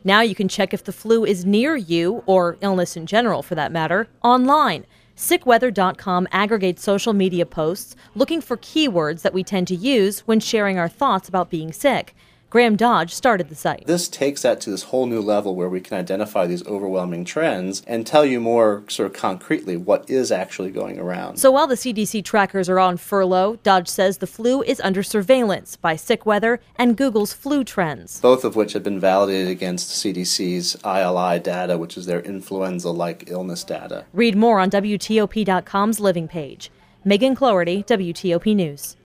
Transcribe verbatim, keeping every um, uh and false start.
Now you can check if the flu is near you, or illness in general for that matter, online. sick weather dot com aggregates social media posts looking for keywords that we tend to use when sharing our thoughts about being sick. Graham Dodge started the site. This takes that to this whole new level where we can identify these overwhelming trends and tell you more sort of concretely what is actually going around. So while the C D C trackers are on furlough, Dodge says the flu is under surveillance by SickWeather and Google's Flu Trends, both of which have been validated against C D C's I L I data, which is their influenza-like illness data. Read more on W T O P dot com's Living page. Megan Cloherty, W T O P News.